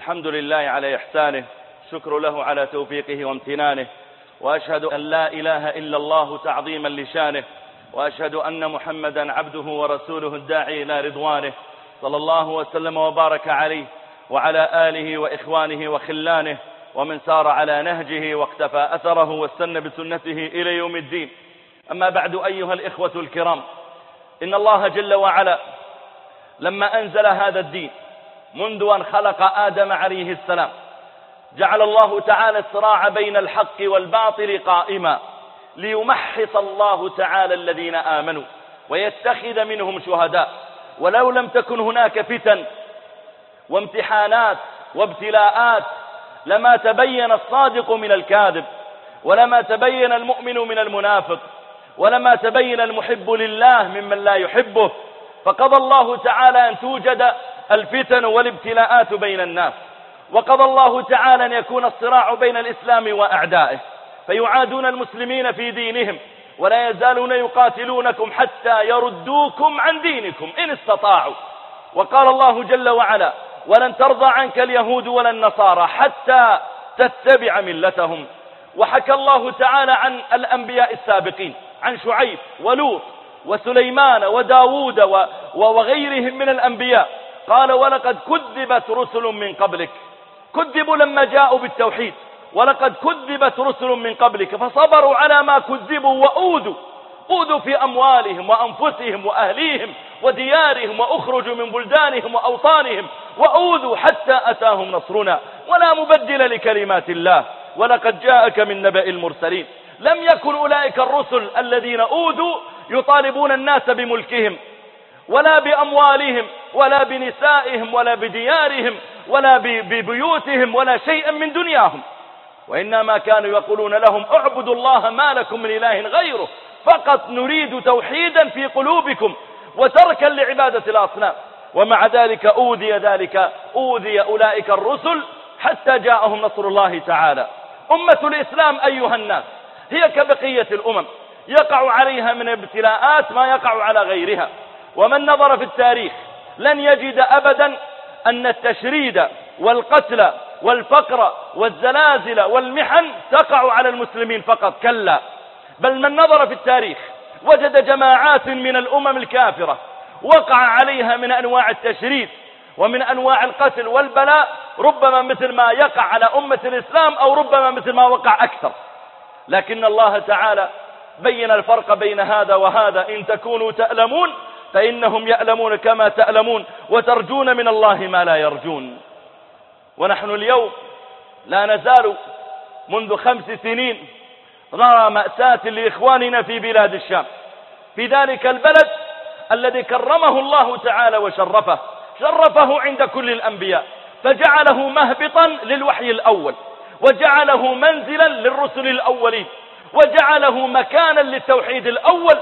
الحمد لله على إحسانه، شكر له على توفيقه وامتنانه، وأشهد أن لا إله إلا الله تعظيما لشانه، وأشهد أن محمدا عبده ورسوله الداعي إلى رضوانه، صلى الله وسلم وبارك عليه وعلى آله وإخوانه وخلانه ومن سار على نهجه واقتفى أثره واستنى بسنته إلى يوم الدين. أما بعد أيها الإخوة الكرام، إن الله جل وعلا لما أنزل هذا الدين منذ أن خلق آدم عليه السلام جعل الله تعالى الصراع بين الحق والباطل قائما ليمحص الله تعالى الذين آمنوا ويتخذ منهم شهداء. ولو لم تكن هناك فتن وامتحانات وابتلاءات لما تبين الصادق من الكاذب، ولما تبين المؤمن من المنافق، ولما تبين المحب لله ممن لا يحبه. فقضى الله تعالى أن توجد الفتن والابتلاءات بين الناس، وقضى الله تعالى أن يكون الصراع بين الإسلام وأعدائه، فيعادون المسلمين في دينهم ولا يزالون يقاتلونكم حتى يردوكم عن دينكم إن استطاعوا. وقال الله جل وعلا: ولن ترضى عنك اليهود ولا النصارى حتى تتبع ملتهم. وحكى الله تعالى عن الأنبياء السابقين، عن شعيب ولوط وسليمان وداود وغيرهم من الأنبياء، قال: ولقد كذبت رسل من قبلك. كذبوا لما جاءوا بالتوحيد، ولقد كذبت رسل من قبلك فصبروا على ما كذبوا أوذوا في أموالهم وأنفسهم وأهليهم وديارهم، وأخرجوا من بلدانهم وأوطانهم وأوذوا حتى أتاهم نصرنا ولا مبدل لكلمات الله. ولقد جاءك من نبأ المرسلين. لم يكن أولئك الرسل الذين أوذوا يطالبون الناس بملكهم ولا بأموالهم ولا بنسائهم ولا بديارهم ولا ببيوتهم ولا شيئا من دنياهم، وإنما كانوا يقولون لهم: اعبدوا الله ما لكم من إله غيره، فقط نريد توحيدا في قلوبكم وتركا لعبادة الأصنام. ومع ذلك أوذي أولئك الرسل حتى جاءهم نصر الله تعالى. أمة الإسلام أيها الناس هي كبقية الأمم، يقع عليها من ابتلاءات ما يقع على غيرها. ومن نظر في التاريخ لن يجد أبدا أن التشريد والقتل والفقر والزلازل والمحن تقع على المسلمين فقط، كلا، بل من نظر في التاريخ وجد جماعات من الأمم الكافرة وقع عليها من أنواع التشريد ومن أنواع القتل والبلاء ربما مثل ما يقع على أمة الإسلام، أو ربما مثل ما وقع أكثر. لكن الله تعالى بين الفرق بين هذا وهذا: إن تكونوا تألمون فإنهم يألمون كما تألمون، وترجون من الله ما لا يرجون. ونحن اليوم لا نزال منذ 5 سنين نرى مأساة لإخواننا في بلاد الشام، في ذلك البلد الذي كرمه الله تعالى وشرفه عند كل الأنبياء، فجعله مهبطا للوحي الأول، وجعله منزلا للرسل الأولين، وجعله مكانا للتوحيد الأول،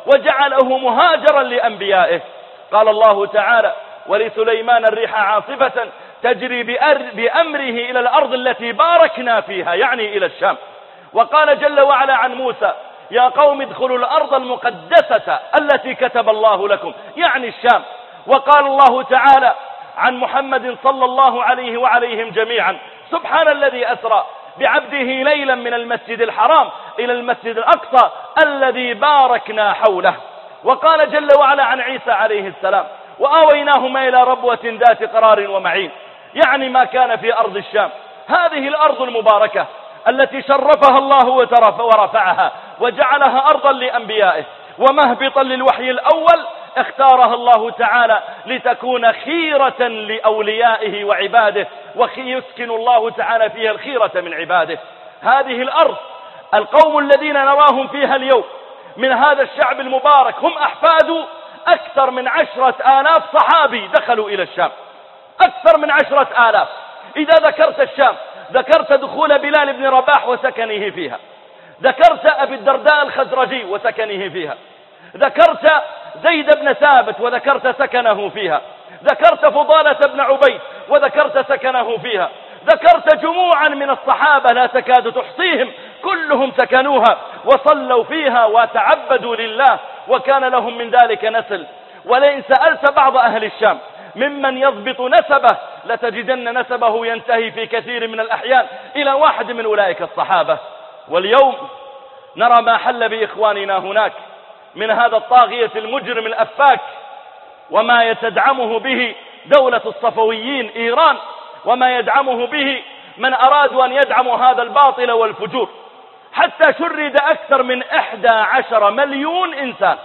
وجعله مهاجرا لأنبيائه. قال الله تعالى: ولسليمان الريح عاصفة تجري بأمره إلى الأرض التي باركنا فيها، يعني إلى الشام. وقال جل وعلا عن موسى: يا قوم ادخلوا الأرض المقدسة التي كتب الله لكم، يعني الشام. وقال الله تعالى عن محمد صلى الله عليه وعليهم جميعا: سبحان الذي أسرى بعبده ليلا من المسجد الحرام إلى المسجد الأقصى الذي باركنا حوله. وقال جل وعلا عن عيسى عليه السلام: وآويناهما إلى ربوة ذات قرار ومعين، يعني ما كان في أرض الشام، هذه الأرض المباركة التي شرفها الله ورفعها وجعلها أرضا لأنبيائه ومهبطا للوحي الأول، اختارها الله تعالى لتكون خيرة لأوليائه وعباده، ويسكن الله تعالى فيها الخيرة من عباده. هذه الأرض القوم الذين نراهم فيها اليوم من هذا الشعب المبارك هم أحفاد أكثر من 10,000 صحابي دخلوا إلى الشام، أكثر من 10,000. إذا ذكرت الشام ذكرت دخول بلال بن رباح وسكنه فيها، ذكرت أبي الدرداء الخزرجي وسكنه فيها، ذكرت زيد بن ثابت وذكرت سكنه فيها، ذكرت فضالة بن عبيد وذكرت سكنه فيها، ذكرت جموعا من الصحابة لا تكاد تحصيهم، كلهم سكنوها وصلوا فيها وتعبدوا لله، وكان لهم من ذلك نسل. ولئن سألت بعض أهل الشام ممن يضبط نسبه لتجدن نسبه ينتهي في كثير من الأحيان إلى واحد من أولئك الصحابة. واليوم نرى ما حل بإخواننا هناك من هذا الطاغية المجرم الأفاك، وما يتدعمه به دولة الصفويين إيران، وما يدعمه به من أرادوا أن يدعموا هذا الباطل والفجور، حتى شرد أكثر من 11 مليون إنسان.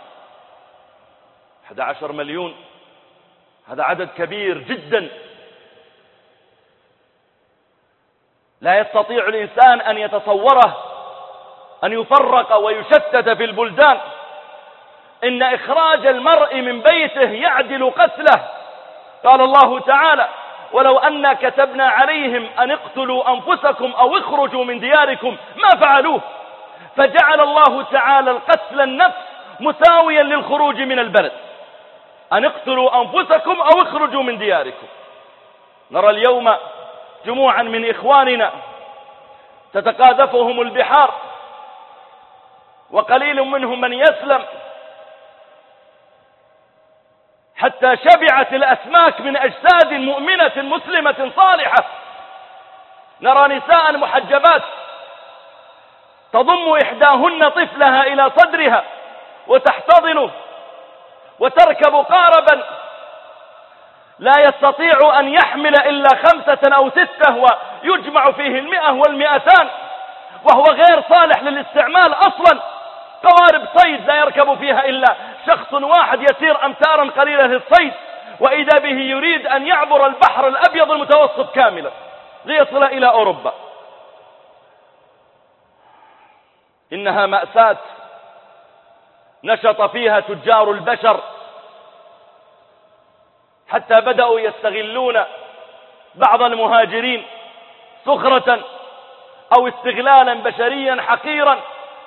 11 مليون، هذا عدد كبير جدا، لا يستطيع الإنسان أن يتصوره، أن يفرق ويشتت في البلدان. إن إخراج المرء من بيته يعدل قتله. قال الله تعالى: ولو أن كتبنا عليهم أن اقتلوا أنفسكم أو اخرجوا من دياركم ما فعلوه. فجعل الله تعالى القتل النفس مساويا للخروج من البلد. أن اقتلوا أنفسكم أو اخرجوا من دياركم. نرى اليوم جموعا من إخواننا تتقاذفهم البحار، وقليل منهم من يسلم، حتى شبعت الأسماك من أجساد مؤمنة مسلمة صالحة. نرى نساء محجبات تضم إحداهن طفلها إلى صدرها وتحتضنه وتركب قاربا لا يستطيع أن يحمل إلا 5 أو 6، ويجمع فيه 100 و200، وهو غير صالح للاستعمال أصلا. قوارب صيد لا يركب فيها إلا شخص واحد يسير أمتارا قليلة للصيد، وإذا به يريد أن يعبر البحر الأبيض المتوسط كاملا ليصل إلى أوروبا. إنها مأساة نشط فيها تجار البشر، حتى بدأوا يستغلون بعض المهاجرين سخرة أو استغلالا بشريا حقيرا،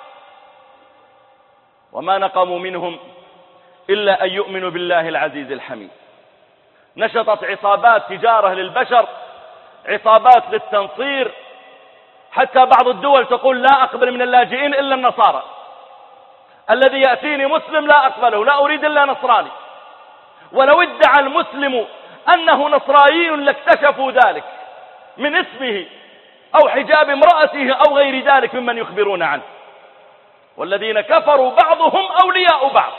وما نقموا منهم إلا أن يؤمنوا بالله العزيز الحميد. نشطت عصابات تجارة للبشر، عصابات للتنصير، حتى بعض الدول تقول لا أقبل من اللاجئين إلا النصارى، الذي يأتيني مسلم لا أقبله، لا أريد إلا نصراني. ولو ادعى المسلم أنه نصراني لاكتشفوا ذلك من اسمه أو حجاب امرأته أو غير ذلك ممن يخبرون عنه. والذين كفروا بعضهم أولياء بعض،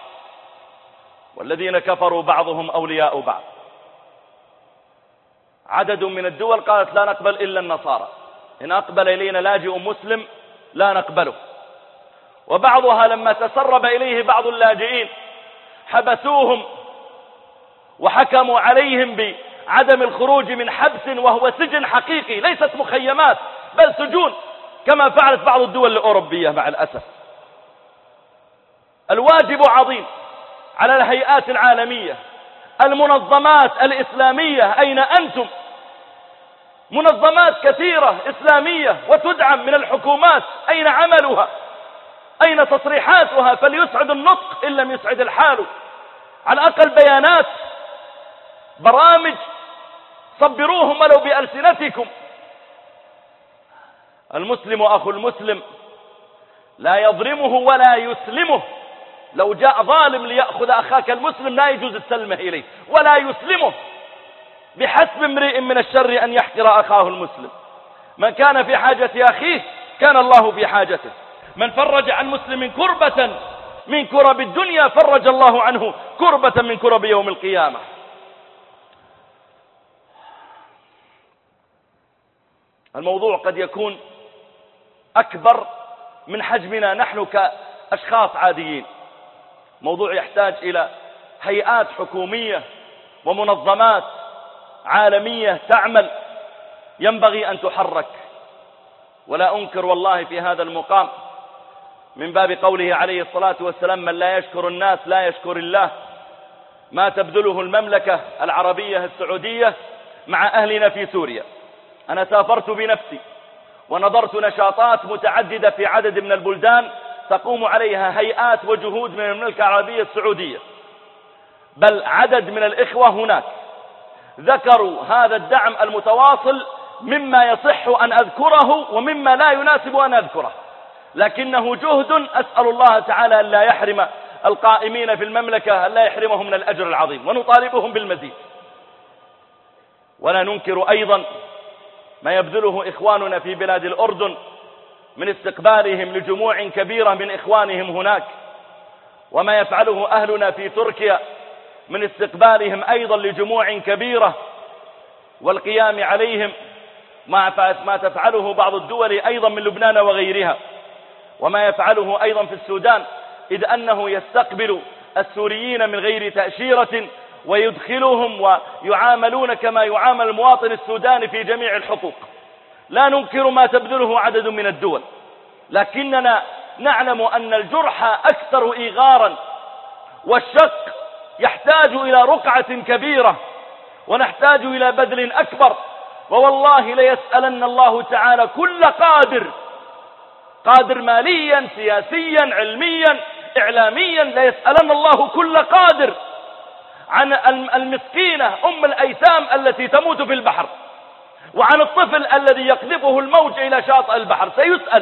والذين كفروا بعضهم أولياء بعض. عدد من الدول قالت لا نقبل إلا النصارى، إن أقبل إلينا لاجئ مسلم لا نقبله. وبعضها لما تسرب إليه بعض اللاجئين حبسوهم وحكموا عليهم بعدم الخروج من حبس، وهو سجن حقيقي ليست مخيمات بل سجون، كما فعلت بعض الدول الأوروبية مع الأسف. الواجب عظيم على الهيئات العالمية، المنظمات الإسلامية، أين أنتم؟ منظمات كثيرة إسلامية وتدعم من الحكومات، أين عملها؟ أين تصريحاتها؟ فليسعد النطق إن لم يسعد الحال، على الأقل بيانات، برامج، صبروهم ولو بألسنتكم. المسلم أخو المسلم لا يظلمه ولا يسلمه. لو جاء ظالم ليأخذ أخاك المسلم لا يجوز السلمه إليه ولا يسلمه، بحسب امرئ من الشر أن يحقر أخاه المسلم. من كان في حاجة أخيه كان الله في حاجته. من فرج عن مسلم كربة من كرب الدنيا فرج الله عنه كربة من كرب يوم القيامة. الموضوع قد يكون أكبر من حجمنا نحن كأشخاص عاديين. موضوع يحتاج إلى هيئات حكومية ومنظمات عالمية تعمل، ينبغي أن تحرك. ولا أنكر والله في هذا المقام من باب قوله عليه الصلاة والسلام: من لا يشكر الناس لا يشكر الله، ما تبذله المملكة العربية السعودية مع أهلنا في سوريا. أنا سافرت بنفسي ونظرت نشاطات متعددة في عدد من البلدان تقوم عليها هيئات وجهود من المملكة العربية السعودية، بل عدد من الإخوة هناك ذكروا هذا الدعم المتواصل مما يصح أن أذكره ومما لا يناسب أن أذكره، لكنه جهد أسأل الله تعالى أن لا يحرم القائمين في المملكة ألا يحرمهم من الأجر العظيم، ونطالبهم بالمزيد. ولا ننكر أيضا ما يبذله إخواننا في بلاد الأردن من استقبالهم لجموع كبيرة من إخوانهم هناك، وما يفعله أهلنا في تركيا من استقبالهم أيضا لجموع كبيرة والقيام عليهم، ما تفعله بعض الدول أيضا من لبنان وغيرها، وما يفعله أيضا في السودان، إذ أنه يستقبل السوريين من غير تأشيرة ويدخلهم ويعاملون كما يعامل المواطن السوداني في جميع الحقوق. لا ننكر ما تبذله عدد من الدول، لكننا نعلم أن الجرح أكثر إيغارا، والشق يحتاج إلى رقعة كبيرة، ونحتاج إلى بذل أكبر. ووالله ليسألن الله تعالى كل قادر ماليا سياسيا علميا إعلاميا، ليسألن الله كل قادر عن المسكينة أم الأيتام التي تموت في البحر، وعن الطفل الذي يقذفه الموج إلى شاطئ البحر، سيسأل.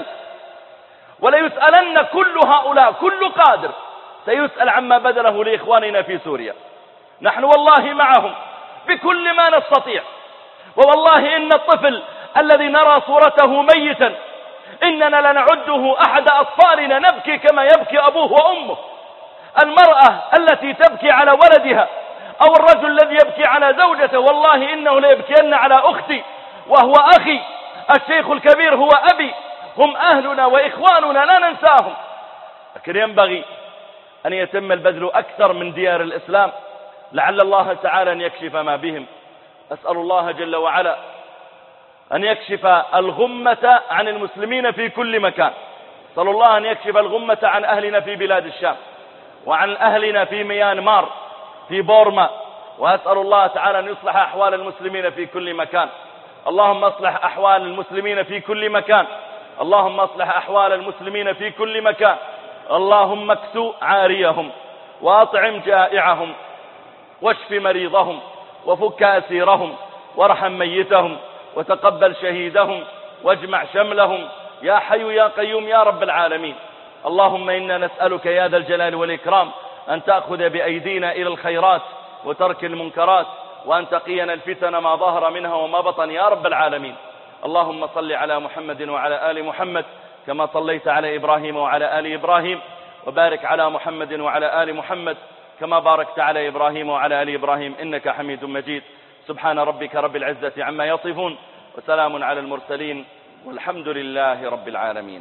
وليسألن كل هؤلاء، كل قادر سيسأل عما بذله لإخواننا في سوريا. نحن والله معهم بكل ما نستطيع، ووالله إن الطفل الذي نرى صورته ميتا إننا لنعده أحد أطفالنا، نبكي كما يبكي أبوه وأمه. المرأة التي تبكي على ولدها، أو الرجل الذي يبكي على زوجته، والله إنه ليبكين على أختي وهو أخي، الشيخ الكبير هو أبي، هم أهلنا وإخواننا لا ننساهم. لكن ينبغي أن يتم البذل أكثر من ديار الإسلام، لعل الله تعالى أن يكشف ما بهم. أسأل الله جل وعلا أن يكشف الغمة عن المسلمين في كل مكان. أسأل الله أن يكشف الغمة عن أهلنا في بلاد الشام، وعن أهلنا في ميانمار، في بورما. وأسأل الله تعالى أن يصلح أحوال المسلمين في كل مكان. اللهم اصلح أحوال المسلمين في كل مكان، اللهم اصلح أحوال المسلمين في كل مكان. اللهم اكسو عاريهم، وأطعم جائعهم، واشف مريضهم، وفك أسيرهم، وارحم ميتهم، وتقبل شهيدهم، واجمع شملهم، يا حي يا قيوم يا رب العالمين. اللهم إنا نسألك يا ذا الجلال والإكرام أن تأخذ بأيدينا إلى الخيرات وترك المنكرات، وأن تقينا الفتن ما ظهر منها وما بطن يا رب العالمين. اللهم صل على محمد وعلى آل محمد كما صليت على إبراهيم وعلى آل إبراهيم، وبارك على محمد وعلى آل محمد كما باركت على إبراهيم وعلى آل إبراهيم إنك حميد مجيد. سبحان ربك رب العزة عما يصفون، وسلام على المرسلين، والحمد لله رب العالمين.